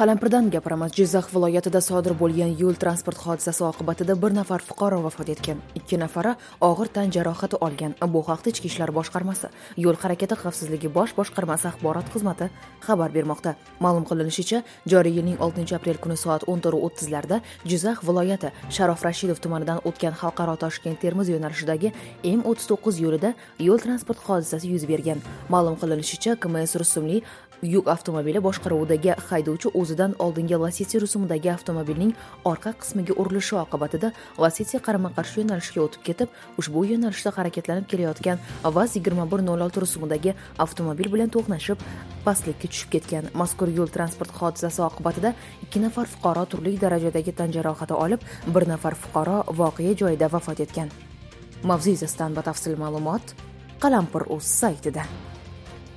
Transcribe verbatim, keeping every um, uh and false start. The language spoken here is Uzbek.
Qalampirdan gapiramiz. Jizzax viloyatida sodir bo'lgan yo'l transport hodisasi oqibatida bir nafar fuqaro vafot etgan, ikki nafari og'ir tan jarohati olgan. Bu haqda Ichki ishlar boshqarmasi, Yo'l harakati xavfsizligi bosh boshqarmasi axborot xizmati xabar bermoqda. Ma'lum qilinishicha, joriy yilning oltinchi aprel kuni soat o'n to'rt o'ttiz larda Jizzax viloyati Sharof Rashidov tumanidan o'tgan xalqaro Toshkent-Termiz yo'nalishidagi M o'ttiz to'qqiz yo'lida yo'l transport hodisasi yuz bergan. Ma'lum qilinishicha, K M S rusumli yuk avtomobili boshqaruvidagi haydovchi o'zidan oldingi Lacetti rusumidagi avtomobilning orqa qismiga urilishi oqibatida Lacetti qarama-qarshi yo'nalishga o'tib ketib, ushbu yo'nalishda harakatlanib kelayotgan Vaz yigirma bir nol olti rusumidagi avtomobil bilan to'qnashib, pastlikka tushib ketgan. Mazkur yo'l transport hodisasi oqibatida ikki nafar fuqaro turli darajadagi tan jarohati olib, bir nafar fuqaro voqea joyida vafot etgan. Mavzu yuzasidan batafsil ma'lumot Qalampir.uz saytida.